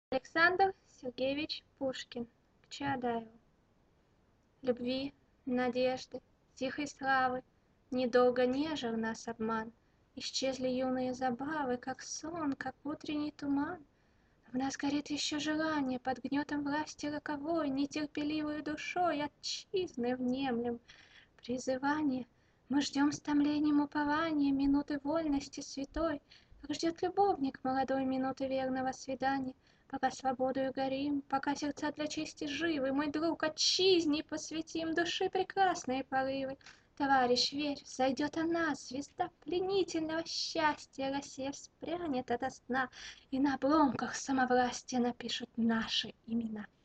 Александр Сергеевич Пушкин к Чаадаеву. Любви, надежды, тихой славы недолго нежил нас обман. Исчезли юные забавы, как сон, как утренний туман. В нас горит еще желание, под гнетом власти роковой, нетерпеливой душой отчизны внемлем призывание. Мы ждем с томлением упования минуты вольности святой, как ждет любовник молодой минуты верного свидания. Пока свободою горим, пока сердца для чести живы, мой друг, отчизне посвятим души прекрасные порывы. Товарищ, верь, сойдет она, звезда пленительного счастья, Россия вспрянет ото сна, и на обломках самовластия напишут наши имена.